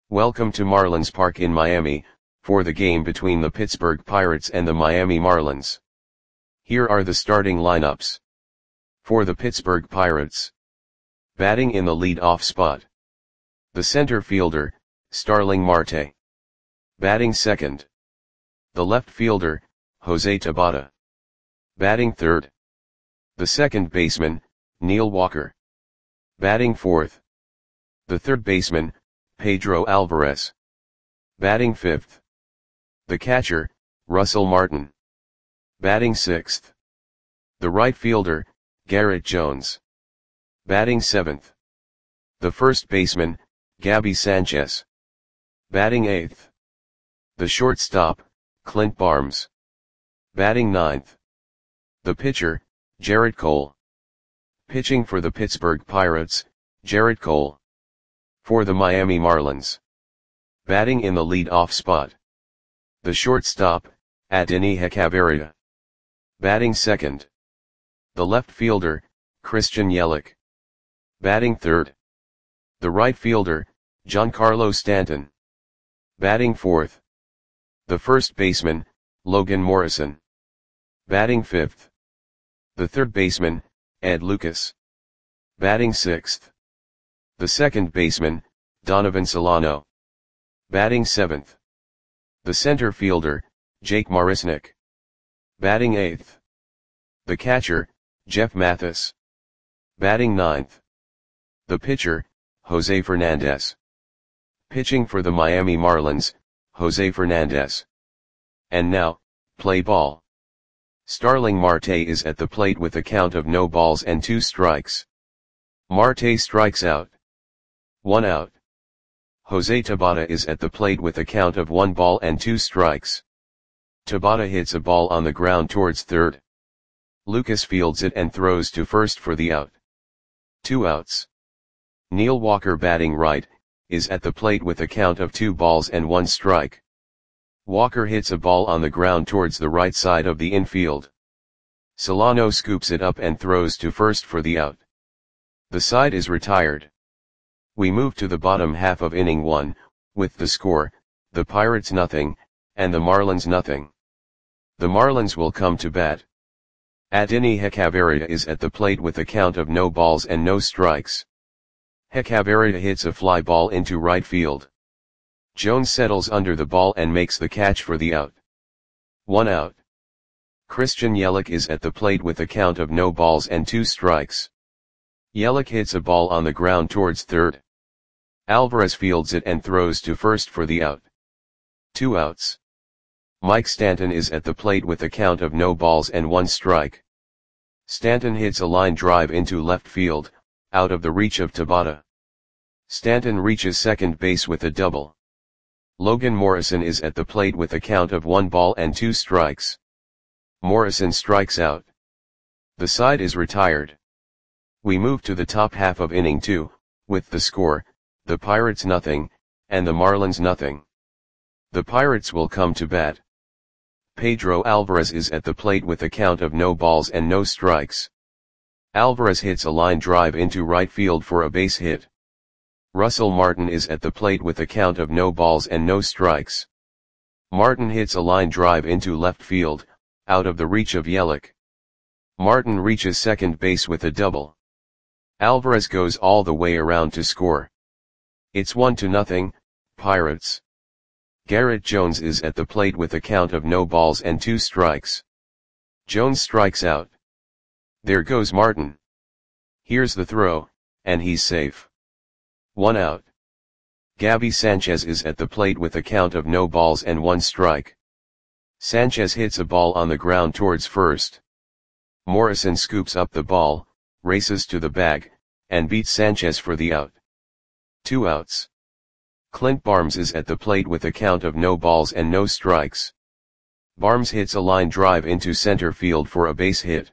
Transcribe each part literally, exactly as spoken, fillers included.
Welcome to Marlins Park in Miami, for the game between the Pittsburgh Pirates and the Miami Marlins. Here are the starting lineups. For the Pittsburgh Pirates. Batting in the lead-off spot. The center fielder, Starling Marte. Batting second. The left fielder, Jose Tabata. Batting third. The second baseman, Neil Walker. Batting fourth. The third baseman, Pedro Alvarez. Batting fifth. The catcher, Russell Martin. Batting sixth. The right fielder, Garrett Jones. Batting seventh. The first baseman, Gabby Sanchez. Batting eighth. The shortstop, Clint Barnes. Batting ninth. The pitcher, Gerrit Cole. Pitching for the Pittsburgh Pirates, Gerrit Cole. For the Miami Marlins. Batting in the lead-off spot. The shortstop, Adeiny Hechavarria. Batting second. The left fielder, Christian Yelich. Batting third. The right fielder, Giancarlo Stanton. Batting fourth. The first baseman, Logan Morrison. Batting fifth. The third baseman, Ed Lucas. Batting sixth. The second baseman, Donovan Solano. Batting seventh. The center fielder, Jake Marisnick. Batting eighth. The catcher, Jeff Mathis. Batting ninth. The pitcher, Jose Fernandez. Pitching for the Miami Marlins, Jose Fernandez. And now, play ball. Starling Marte is at the plate with a count of no balls and two strikes. Marte strikes out. One out. Jose Tabata is at the plate with a count of one ball and two strikes. Tabata hits a ball on the ground towards third. Lucas fields it and throws to first for the out. Two outs. Neil Walker, batting right, is at the plate with a count of two balls and one strike. Walker hits a ball on the ground towards the right side of the infield. Solano scoops it up and throws to first for the out. The side is retired. We move to the bottom half of inning one, with the score, the Pirates nothing, and the Marlins nothing. The Marlins will come to bat. Adeiny Hechavarria is at the plate with a count of no balls and no strikes. Hechavarria hits a fly ball into right field. Jones settles under the ball and makes the catch for the out. One out. Christian Yelich is at the plate with a count of no balls and two strikes. Yelich hits a ball on the ground towards third. Alvarez fields it and throws to first for the out. Two outs. Mike Stanton is at the plate with a count of no balls and one strike. Stanton hits a line drive into left field, out of the reach of Tabata. Stanton reaches second base with a double. Logan Morrison is at the plate with a count of one ball and two strikes. Morrison strikes out. The side is retired. We move to the top half of inning two, with the score, the Pirates nothing, and the Marlins nothing. The Pirates will come to bat. Pedro Alvarez is at the plate with a count of no balls and no strikes. Alvarez hits a line drive into right field for a base hit. Russell Martin is at the plate with a count of no balls and no strikes. Martin hits a line drive into left field, out of the reach of Yelich. Martin reaches second base with a double. Alvarez goes all the way around to score. It's one to nothing, Pirates. Garrett Jones is at the plate with a count of no balls and two strikes. Jones strikes out. There goes Martin. Here's the throw, and he's safe. One out. Gabby Sanchez is at the plate with a count of no balls and one strike. Sanchez hits a ball on the ground towards first. Morrison scoops up the ball, races to the bag, and beats Sanchez for the out. Two outs. Clint Barnes is at the plate with a count of no balls and no strikes. Barnes hits a line drive into center field for a base hit.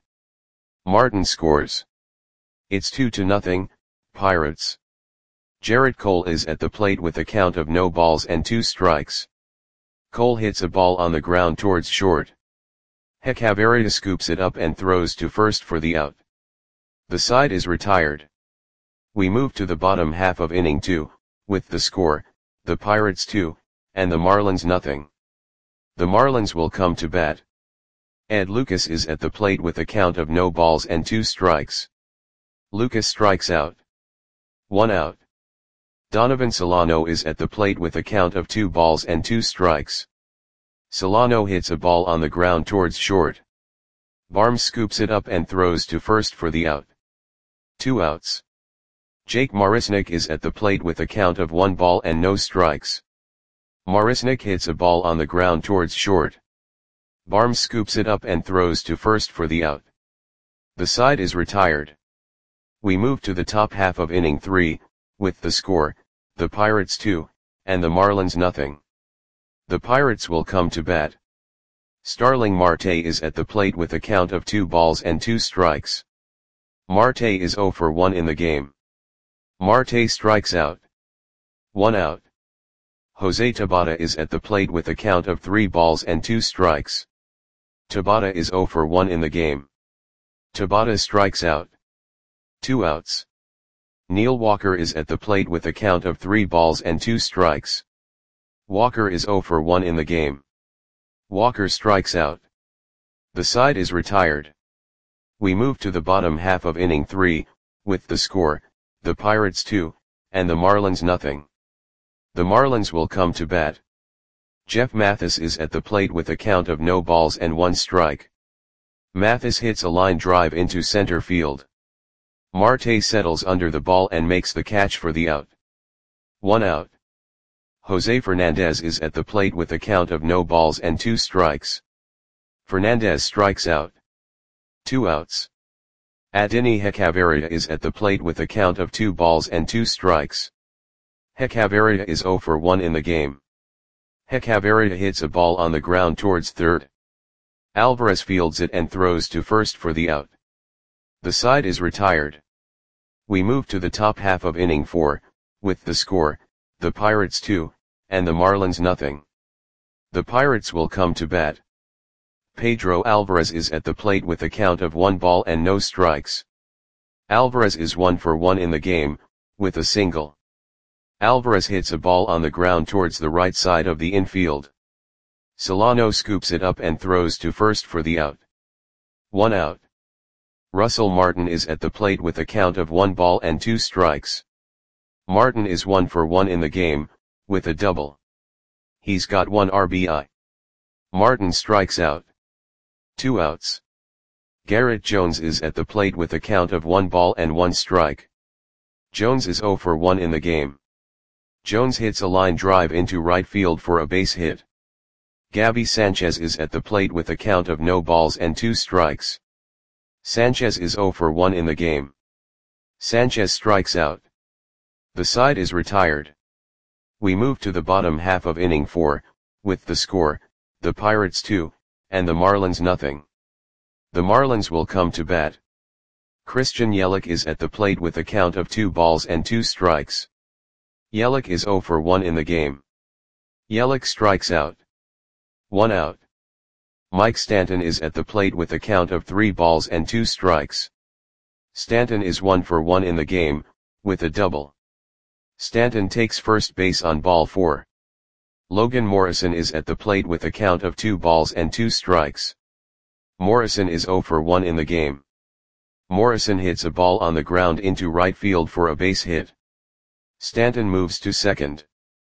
Martin scores. It's two to nothing, Pirates. Gerrit Cole is at the plate with a count of no balls and two strikes. Cole hits a ball on the ground towards short. Hechavarria scoops it up and throws to first for the out. The side is retired. We move to the bottom half of inning two, with the score, the Pirates two, and the Marlins nothing. The Marlins will come to bat. Ed Lucas is at the plate with a count of no balls and two strikes. Lucas strikes out. One out. Donovan Solano is at the plate with a count of two balls and two strikes. Solano hits a ball on the ground towards short. Barnes scoops it up and throws to first for the out. Two outs. Jake Marisnick is at the plate with a count of one ball and no strikes. Marisnick hits a ball on the ground towards short. Barnes scoops it up and throws to first for the out. The side is retired. We move to the top half of inning three, with the score, the Pirates two, and the Marlins nothing. The Pirates will come to bat. Starling Marte is at the plate with a count of two balls and two strikes. Marte is zero for one in the game. Marte strikes out. One out. Jose Tabata is at the plate with a count of three balls and two strikes. Tabata is zero for one in the game. Tabata strikes out. Two outs. Neil Walker is at the plate with a count of three balls and two strikes. Walker is zero for one in the game. Walker strikes out. The side is retired. We move to the bottom half of inning three, with the score, the Pirates two, and the Marlins nothing. The Marlins will come to bat. Jeff Mathis is at the plate with a count of no balls and one strike. Mathis hits a line drive into center field. Marte settles under the ball and makes the catch for the out. One out. Jose Fernandez is at the plate with a count of no balls and two strikes. Fernandez strikes out. Two outs. Adeiny Hechavarria is at the plate with a count of two balls and two strikes. Hechavarria is zero for one in the game. Hechavarria hits a ball on the ground towards third. Alvarez fields it and throws to first for the out. The side is retired. We move to the top half of inning four, with the score, the Pirates two, and the Marlins nothing. The Pirates will come to bat. Pedro Alvarez is at the plate with a count of one ball and no strikes. Alvarez is one for one in the game, with a single. Alvarez hits a ball on the ground towards the right side of the infield. Solano scoops it up and throws to first for the out. One out. Russell Martin is at the plate with a count of one ball and two strikes. Martin is one for one in the game, with a double. He's got one R B I. Martin strikes out. Two outs. Garrett Jones is at the plate with a count of one ball and one strike. Jones is zero for one in the game. Jones hits a line drive into right field for a base hit. Gabby Sanchez is at the plate with a count of no balls and two strikes. Sanchez is zero for one in the game. Sanchez strikes out. The side is retired. We move to the bottom half of inning four, with the score, the Pirates two, and the Marlins nothing. The Marlins will come to bat. Christian Yelich is at the plate with a count of two balls and two strikes. Yelich is zero for one in the game. Yelich strikes out. One out. Mike Stanton is at the plate with a count of three balls and two strikes. Stanton is one for one in the game, with a double. Stanton takes first base on ball four. Logan Morrison is at the plate with a count of two balls and two strikes. Morrison is zero for one in the game. Morrison hits a ball on the ground into right field for a base hit. Stanton moves to second.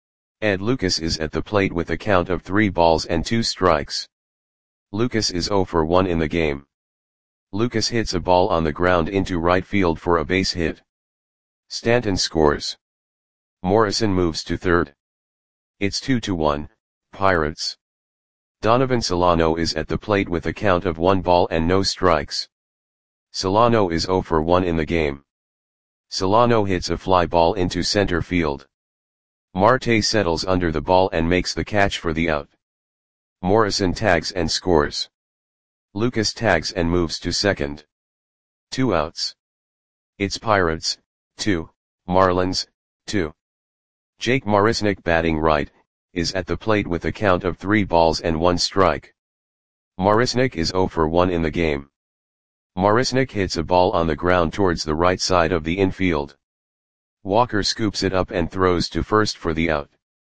Ed Lucas is at the plate with a count of three balls and two strikes. Lucas is zero for one in the game. Lucas hits a ball on the ground into right field for a base hit. Stanton scores. Morrison moves to third. It's two to one, Pirates. Donovan Solano is at the plate with a count of one ball and no strikes. Solano is zero for one in the game. Solano hits a fly ball into center field. Marte settles under the ball and makes the catch for the out. Morrison tags and scores. Lucas tags and moves to second. Two outs. It's Pirates, two, Marlins, two. Jake Marisnick batting right, is at the plate with a count of three balls and one strike. Marisnick is zero for one in the game. Marisnick hits a ball on the ground towards the right side of the infield. Walker scoops it up and throws to first for the out.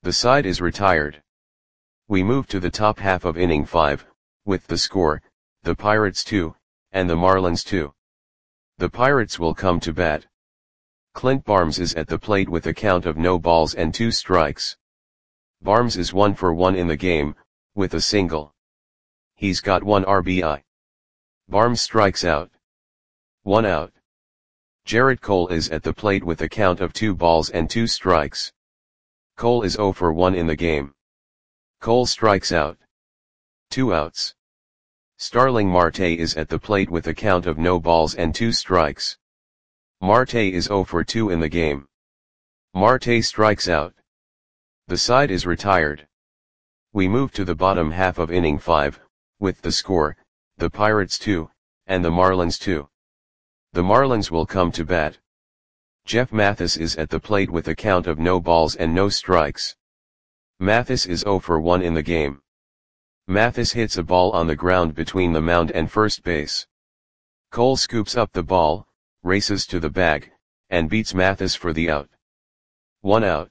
The side is retired. We move to the top half of inning five, with the score, the Pirates two, and the Marlins two. The Pirates will come to bat. Clint Barnes is at the plate with a count of no balls and two strikes. Barnes is one for one in the game, with a single. He's got one R B I. Barnes strikes out. One out. Jarrett Cole is at the plate with a count of two balls and two strikes. Cole is zero for one in the game. Cole strikes out. Two outs. Starling Marte is at the plate with a count of no balls and two strikes. Marte is zero for two in the game. Marte strikes out. The side is retired. We move to the bottom half of inning five, with the score, the Pirates two, and the Marlins two. The Marlins will come to bat. Jeff Mathis is at the plate with a count of no balls and no strikes. Mathis is zero for one in the game. Mathis hits a ball on the ground between the mound and first base. Cole scoops up the ball, races to the bag, and beats Mathis for the out. One out.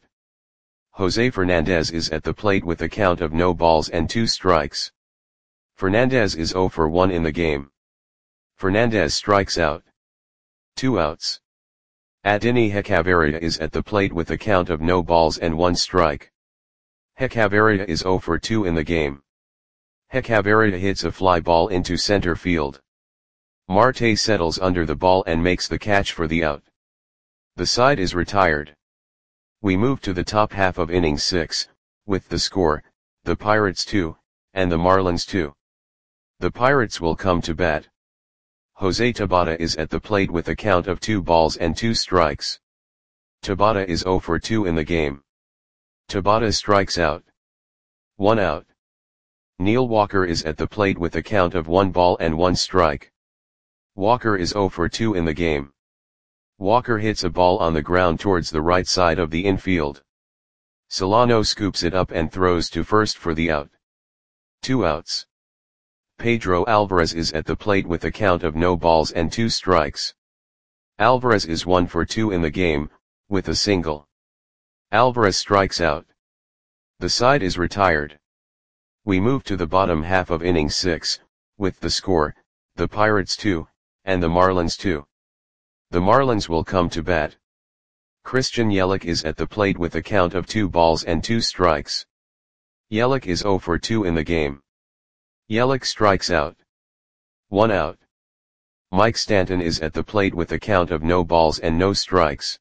Jose Fernandez is at the plate with a count of no balls and two strikes. Fernandez is zero for one in the game. Fernandez strikes out. Two outs. Adeiny Hechavarria is at the plate with a count of no balls and one strike. Hechavarria is zero for two in the game. Hechavarria hits a fly ball into center field. Marte settles under the ball and makes the catch for the out. The side is retired. We move to the top half of inning six, with the score, the Pirates two, and the Marlins two. The Pirates will come to bat. Jose Tabata is at the plate with a count of two balls and two strikes. Tabata is zero for two in the game. Tabata strikes out. One out. Neil Walker is at the plate with a count of one ball and one strike. Walker is zero for two in the game. Walker hits a ball on the ground towards the right side of the infield. Solano scoops it up and throws to first for the out. Two outs. Pedro Alvarez is at the plate with a count of no balls and two strikes. Alvarez is one for two in the game, with a single. Alvarez strikes out. The side is retired. We move to the bottom half of inning six, with the score, the Pirates two, and the Marlins two. The Marlins will come to bat. Christian Yelich is at the plate with a count of two balls and two strikes. Yelich is zero for two in the game. Yelich strikes out. One out. Mike Stanton is at the plate with a count of no balls and no strikes.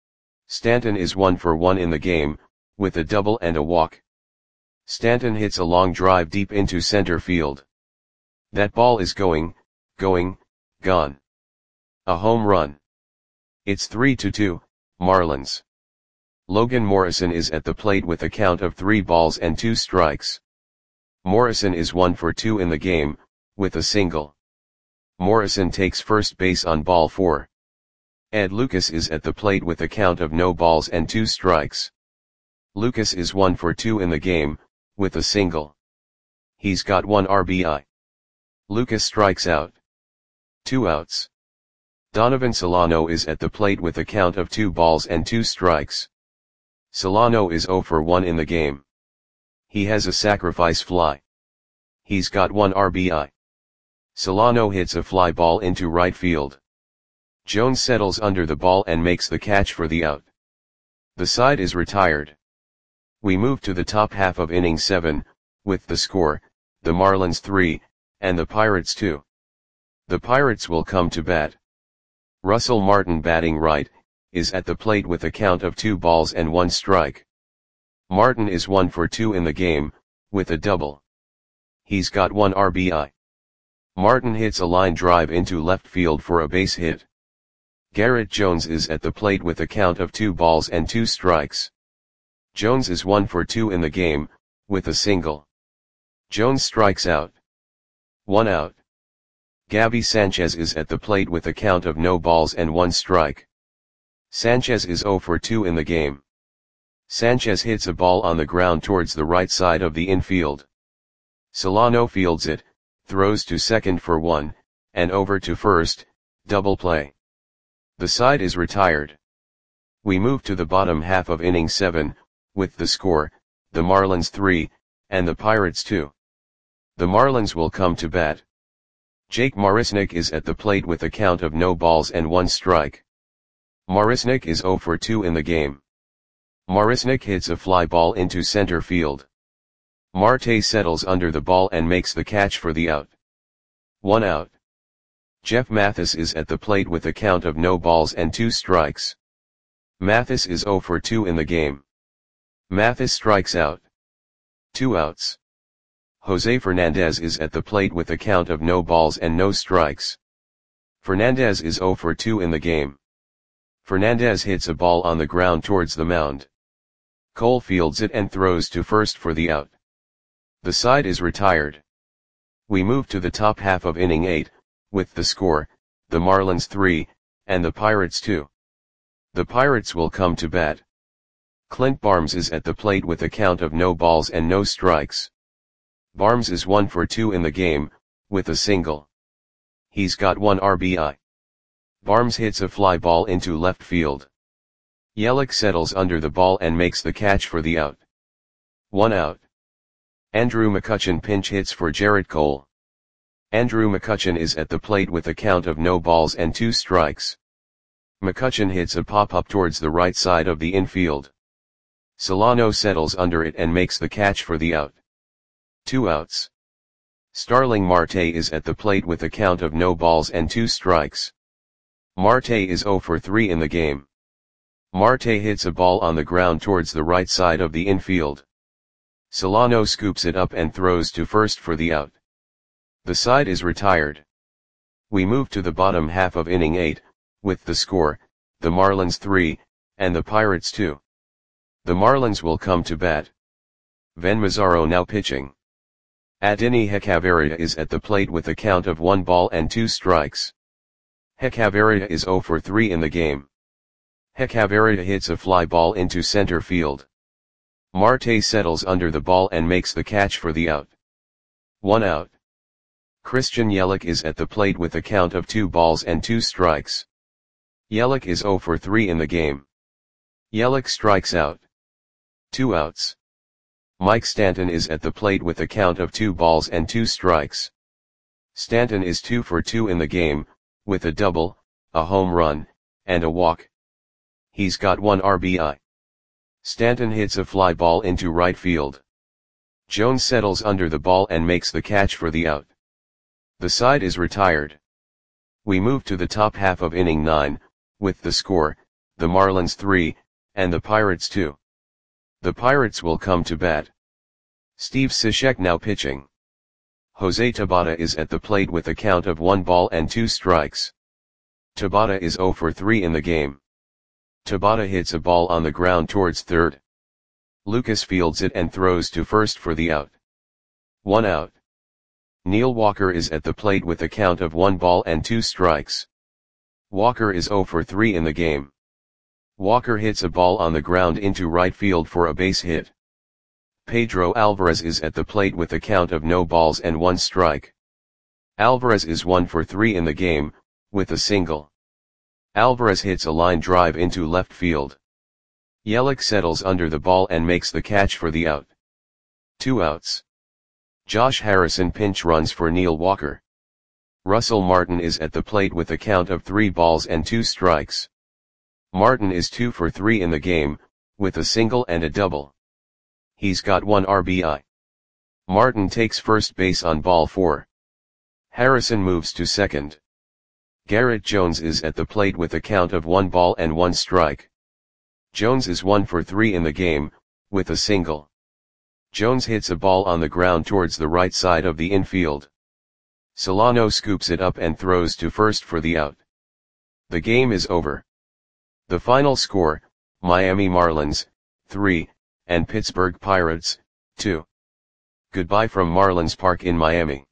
Stanton is one for one in the game, with a double and a walk. Stanton hits a long drive deep into center field. That ball is going, going, gone. A home run. It's three to two, Marlins. Logan Morrison is at the plate with a count of three balls and two strikes. Morrison is one for two in the game, with a single. Morrison takes first base on ball four. Ed Lucas is at the plate with a count of no balls and two strikes. Lucas is one for two in the game, with a single. He's got one R B I. Lucas strikes out. Two outs. Donovan Solano is at the plate with a count of two balls and two strikes. Solano is zero for one in the game. He has a sacrifice fly. He's got one R B I. Solano hits a fly ball into right field. Jones settles under the ball and makes the catch for the out. The side is retired. We move to the top half of inning seven, with the score, the Marlins three, and the Pirates two. The Pirates will come to bat. Russell Martin, batting right, is at the plate with a count of two balls and one strike. Martin is one for two in the game, with a double. He's got one R B I. Martin hits a line drive into left field for a base hit. Garrett Jones is at the plate with a count of two balls and two strikes. Jones is one for two in the game, with a single. Jones strikes out. One out. Gabby Sanchez is at the plate with a count of no balls and one strike. Sanchez is zero for two in the game. Sanchez hits a ball on the ground towards the right side of the infield. Solano fields it, throws to second for one, and over to first, double play. The side is retired. We move to the bottom half of inning seven, with the score, the Marlins three, and the Pirates two. The Marlins will come to bat. Jake Marisnick is at the plate with a count of no balls and one strike. Marisnick is zero for two in the game. Marisnick hits a fly ball into center field. Marte settles under the ball and makes the catch for the out. One out. Jeff Mathis is at the plate with a count of no balls and two strikes. Mathis is zero for two in the game. Mathis strikes out. Two outs. Jose Fernandez is at the plate with a count of no balls and no strikes. Fernandez is zero for two in the game. Fernandez hits a ball on the ground towards the mound. Cole fields it and throws to first for the out. The side is retired. We move to the top half of inning eight, with the score, the Marlins three, and the Pirates two. The Pirates will come to bat. Clint Barnes is at the plate with a count of no balls and no strikes. Barnes is one for two in the game, with a single. He's got one R B I. Barnes hits a fly ball into left field. Yelich settles under the ball and makes the catch for the out. One out. Andrew McCutchen pinch hits for Jarrett Cole. Andrew McCutchen is at the plate with a count of no balls and two strikes. McCutchen hits a pop-up towards the right side of the infield. Solano settles under it and makes the catch for the out. Two outs. Starling Marte is at the plate with a count of no balls and two strikes. Marte is zero for three in the game. Marte hits a ball on the ground towards the right side of the infield. Solano scoops it up and throws to first for the out. The side is retired. We move to the bottom half of inning eight, with the score, the Marlins three, and the Pirates two. The Marlins will come to bat. Ven Mazzaro now pitching. Adeiny Hechavarria is at the plate with a count of one ball and two strikes. Hechavarria is zero for three in the game. Hechavarria hits a fly ball into center field. Marte settles under the ball and makes the catch for the out. One out. Christian Yelich is at the plate with a count of two balls and two strikes. Yelich is zero for three in the game. Yelich strikes out. Two outs. Mike Stanton is at the plate with a count of two balls and two strikes. Stanton is two for two in the game, with a double, a home run, and a walk. He's got one R B I. Stanton hits a fly ball into right field. Jones settles under the ball and makes the catch for the out. The side is retired. We move to the top half of inning nine, with the score, the Marlins three, and the Pirates two. The Pirates will come to bat. Steve Cishek now pitching. Jose Tabata is at the plate with a count of one ball and two strikes. Tabata is zero for three in the game. Tabata hits a ball on the ground towards third. Lucas fields it and throws to first for the out. One out. Neil Walker is at the plate with a count of one ball and two strikes. Walker is zero for three in the game. Walker hits a ball on the ground into right field for a base hit. Pedro Alvarez is at the plate with a count of no balls and one strike. Alvarez is one for three in the game, with a single. Alvarez hits a line drive into left field. Yelich settles under the ball and makes the catch for the out. Two outs. Josh Harrison pinch runs for Neil Walker. Russell Martin is at the plate with a count of three balls and two strikes. Martin is two for three in the game, with a single and a double. He's got one R B I. Martin takes first base on ball four. Harrison moves to second. Garrett Jones is at the plate with a count of one ball and one strike. Jones is one for three in the game, with a single. Jones hits a ball on the ground towards the right side of the infield. Solano scoops it up and throws to first for the out. The game is over. The final score, Miami Marlins, three, and Pittsburgh Pirates, two. Goodbye from Marlins Park in Miami.